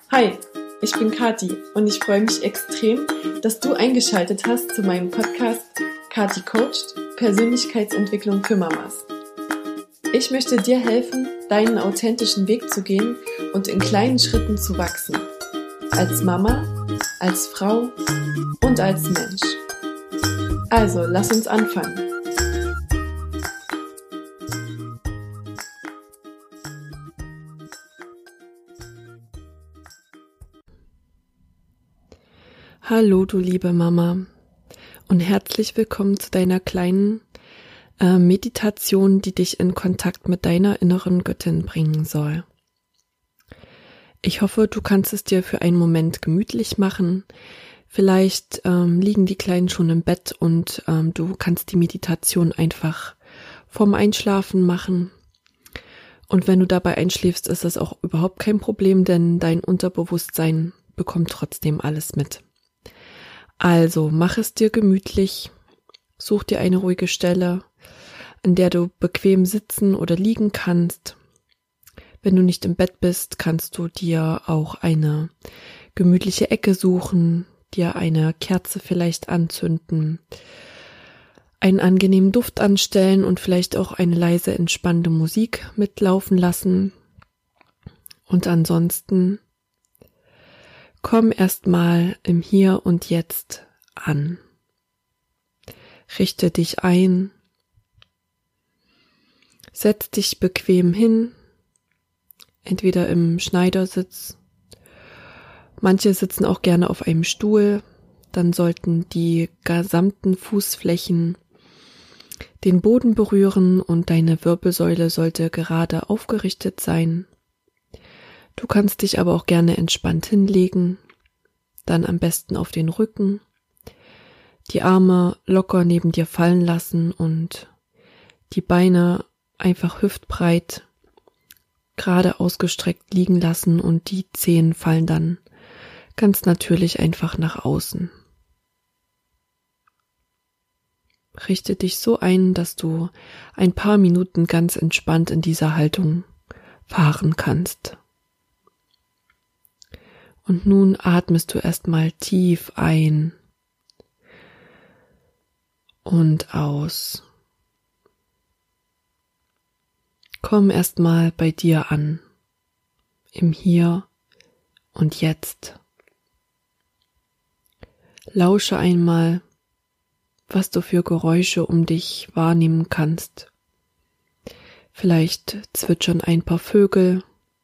Hi, ich bin Kathi und ich freue mich extrem, dass du eingeschaltet hast zu meinem Podcast Kathi Coacht – Persönlichkeitsentwicklung für Mamas. Ich möchte dir helfen, deinen authentischen Weg zu gehen und in kleinen Schritten zu wachsen. Als Mama, als Frau und als Mensch. Also, lass uns anfangen. Hallo, du liebe Mama, und herzlich willkommen zu deiner kleinen Meditation, die dich in Kontakt mit deiner inneren Göttin bringen soll. Ich hoffe, du kannst es dir für einen Moment gemütlich machen. Vielleicht liegen die Kleinen schon im Bett und du kannst die Meditation einfach vorm Einschlafen machen. Und wenn du dabei einschläfst, ist das auch überhaupt kein Problem, denn dein Unterbewusstsein bekommt trotzdem alles mit. Also, mach es dir gemütlich, such dir eine ruhige Stelle, an der du bequem sitzen oder liegen kannst. Wenn du nicht im Bett bist, kannst du dir auch eine gemütliche Ecke suchen, dir eine Kerze vielleicht anzünden, einen angenehmen Duft anstellen und vielleicht auch eine leise, entspannende Musik mitlaufen lassen. Und ansonsten komm erstmal im Hier und Jetzt an. Richte dich ein. Setz dich bequem hin, entweder im Schneidersitz. Manche sitzen auch gerne auf einem Stuhl. Dann sollten die gesamten Fußflächen den Boden berühren und deine Wirbelsäule sollte gerade aufgerichtet sein. Du kannst dich aber auch gerne entspannt hinlegen, dann am besten auf den Rücken, die Arme locker neben dir fallen lassen und die Beine einfach hüftbreit gerade ausgestreckt liegen lassen und die Zehen fallen dann ganz natürlich einfach nach außen. Richte dich so ein, dass du ein paar Minuten ganz entspannt in dieser Haltung fahren kannst. Und nun atmest du erstmal tief ein und aus. Komm erstmal bei dir an, im Hier und Jetzt. Lausche einmal, was du für Geräusche um dich wahrnehmen kannst. Vielleicht zwitschern ein paar Vögel.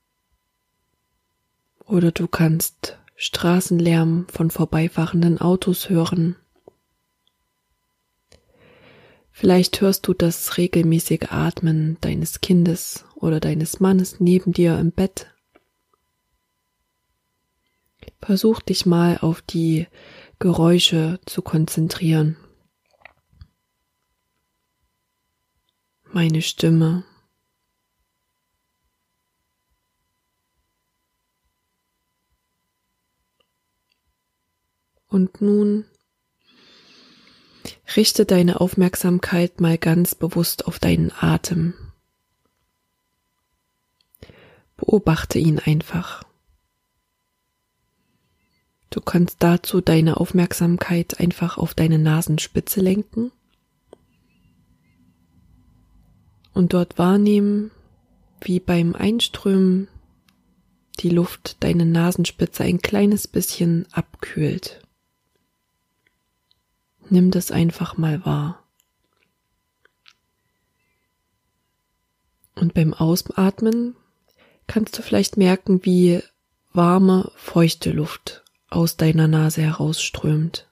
Oder du kannst Straßenlärm von vorbeifahrenden Autos hören. Vielleicht hörst du das regelmäßige Atmen deines Kindes oder deines Mannes neben dir im Bett. Versuch dich mal auf die Geräusche zu konzentrieren. Meine Stimme. Und nun richte deine Aufmerksamkeit mal ganz bewusst auf deinen Atem. Beobachte ihn einfach. Du kannst dazu deine Aufmerksamkeit einfach auf deine Nasenspitze lenken und dort wahrnehmen, wie beim Einströmen die Luft deine Nasenspitze ein kleines bisschen abkühlt. Nimm das einfach mal wahr. Und beim Ausatmen kannst du vielleicht merken, wie warme, feuchte Luft aus deiner Nase herausströmt.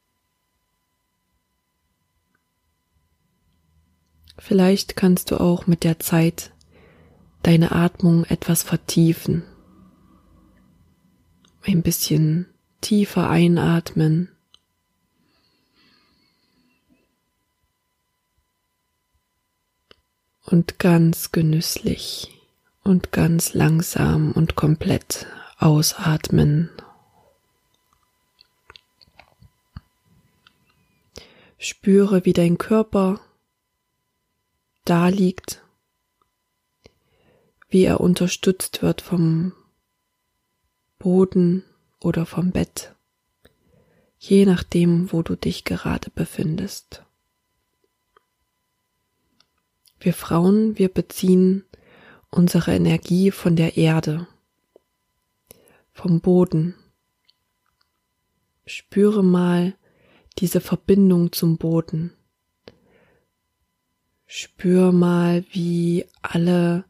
Vielleicht kannst du auch mit der Zeit deine Atmung etwas vertiefen. Ein bisschen tiefer einatmen. Und ganz genüsslich und ganz langsam und komplett ausatmen. Spüre, wie dein Körper da liegt, wie er unterstützt wird vom Boden oder vom Bett, je nachdem, wo du dich gerade befindest. Wir Frauen, wir beziehen unsere Energie von der Erde, vom Boden. Spüre mal diese Verbindung zum Boden. Spür mal, wie alle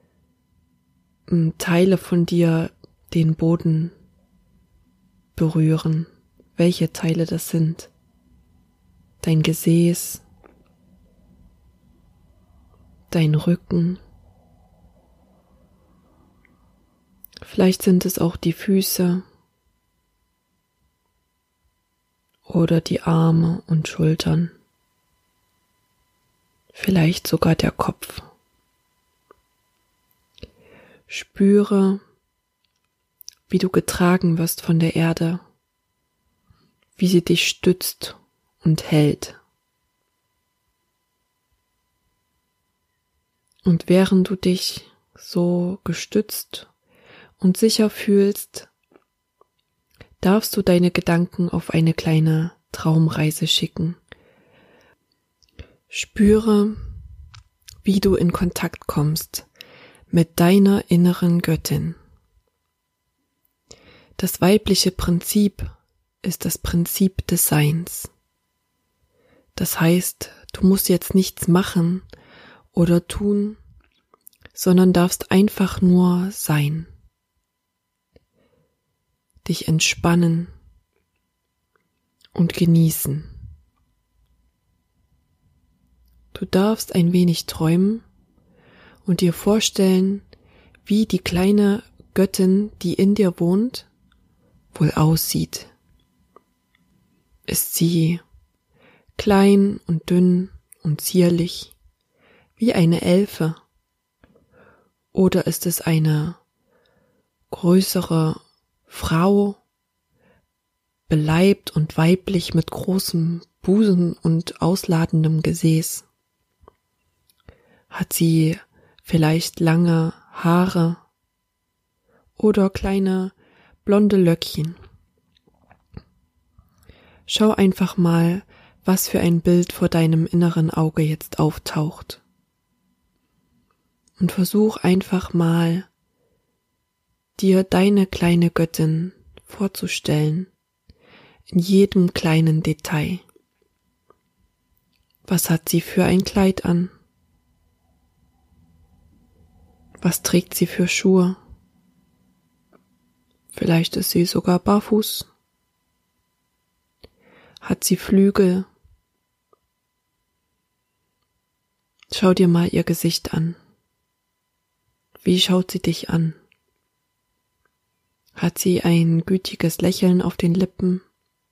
Teile von dir den Boden berühren. Welche Teile das sind? Dein Gesäß, dein Rücken. Vielleicht sind es auch die Füße oder die Arme und Schultern. Vielleicht sogar der Kopf. Spüre, wie du getragen wirst von der Erde, wie sie dich stützt und hält. Und während du dich so gestützt und sicher fühlst, darfst du deine Gedanken auf eine kleine Traumreise schicken. Spüre, wie du in Kontakt kommst mit deiner inneren Göttin. Das weibliche Prinzip ist das Prinzip des Seins. Das heißt, du musst jetzt nichts machen oder tun, sondern darfst einfach nur sein. Dich entspannen und genießen. Du darfst ein wenig träumen und dir vorstellen, wie die kleine Göttin, die in dir wohnt, wohl aussieht. Ist sie klein und dünn und zierlich, wie eine Elfe? Oder ist es eine größere Frau, beleibt und weiblich mit großem Busen und ausladendem Gesäß? Hat sie vielleicht lange Haare oder kleine blonde Löckchen? Schau einfach mal, was für ein Bild vor deinem inneren Auge jetzt auftaucht. Und versuch einfach mal, dir deine kleine Göttin vorzustellen, in jedem kleinen Detail. Was hat sie für ein Kleid an? Was trägt sie für Schuhe? Vielleicht ist sie sogar barfuß. Hat sie Flügel? Schau dir mal ihr Gesicht an. Wie schaut sie dich an? Hat sie ein gütiges Lächeln auf den Lippen?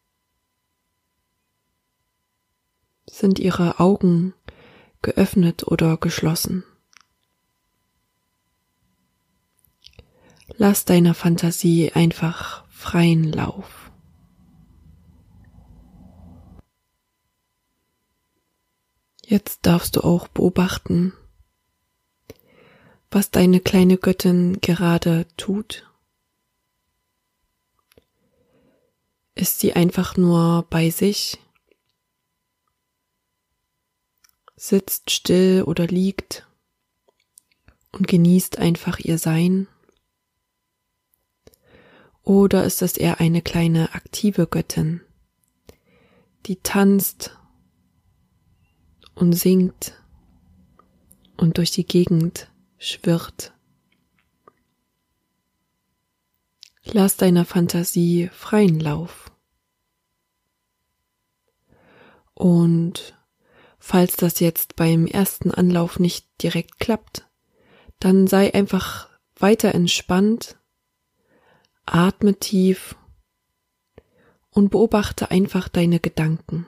Sind ihre Augen geöffnet oder geschlossen? Lass deiner Fantasie einfach freien Lauf. Jetzt darfst du auch beobachten, was deine kleine Göttin gerade tut. Ist sie einfach nur bei sich? Sitzt still oder liegt und genießt einfach ihr Sein? Oder ist es eher eine kleine aktive Göttin, die tanzt und singt und durch die Gegend schwirrt? Lass deiner Fantasie freien Lauf. Und falls das jetzt beim ersten Anlauf nicht direkt klappt, dann sei einfach weiter entspannt. Atme tief und beobachte einfach deine Gedanken.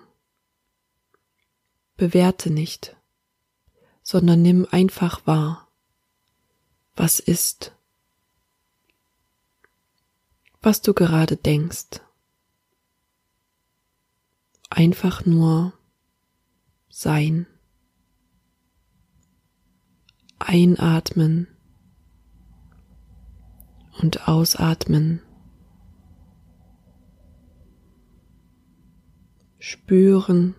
Bewerte nicht, sondern nimm einfach wahr, was ist, was du gerade denkst. Einfach nur sein. Einatmen und ausatmen spüren,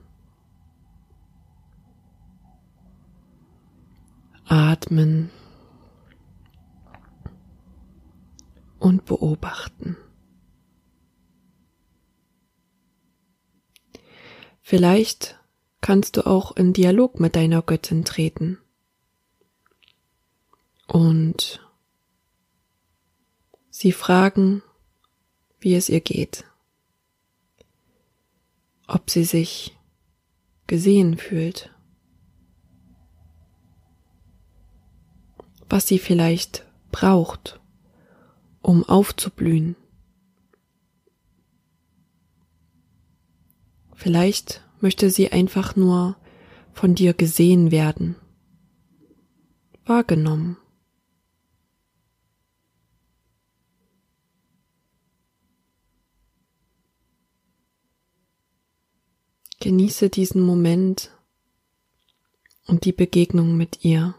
atmen und beobachten. Vielleicht kannst du auch in Dialog mit deiner Göttin treten und sie fragen, wie es ihr geht, ob sie sich gesehen fühlt, was sie vielleicht braucht, um aufzublühen. Vielleicht möchte sie einfach nur von dir gesehen werden, wahrgenommen. Genieße diesen Moment und die Begegnung mit ihr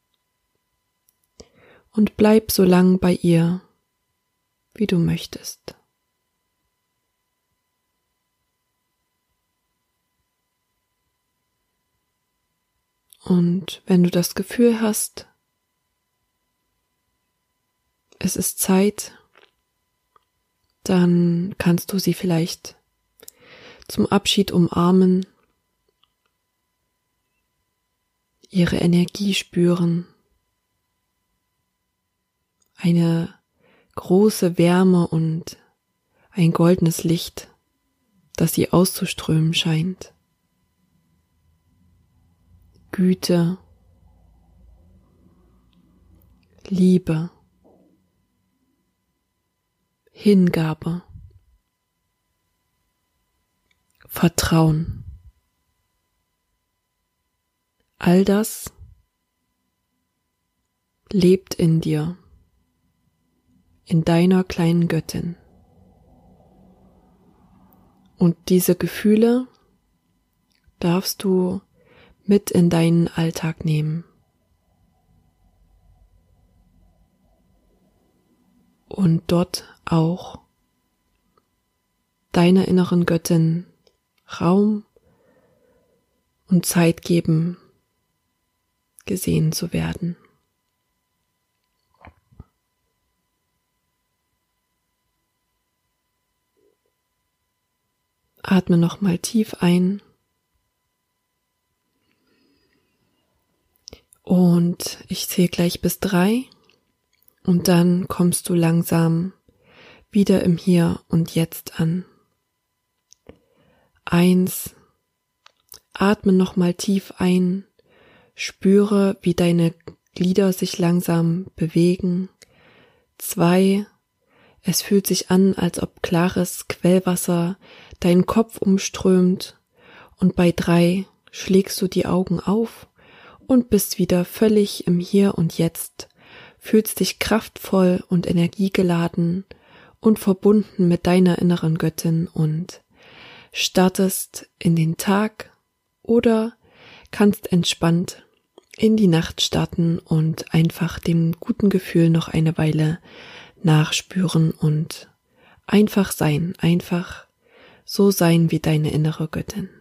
und bleib so lang bei ihr, wie du möchtest. Und wenn du das Gefühl hast, es ist Zeit, dann kannst du sie vielleicht zum Abschied umarmen, ihre Energie spüren, eine große Wärme und ein goldenes Licht, das sie auszuströmen scheint. Güte, Liebe, Hingabe, Vertrauen. All das lebt in dir, in deiner kleinen Göttin. Und diese Gefühle darfst du mit in deinen Alltag nehmen. Und dort auch deiner inneren Göttin Raum und Zeit geben, gesehen zu werden. Atme nochmal tief ein und ich zähle gleich bis 3 und dann kommst du langsam wieder im Hier und Jetzt an. 1, atme nochmal tief ein, spüre, wie deine Glieder sich langsam bewegen. 2, es fühlt sich an, als ob klares Quellwasser deinen Kopf umströmt. Und bei 3 schlägst du die Augen auf und bist wieder völlig im Hier und Jetzt, fühlst dich kraftvoll und energiegeladen und verbunden mit deiner inneren Göttin und startest in den Tag oder kannst entspannt in die Nacht starten und einfach dem guten Gefühl noch eine Weile nachspüren und einfach sein, einfach so sein wie deine innere Göttin.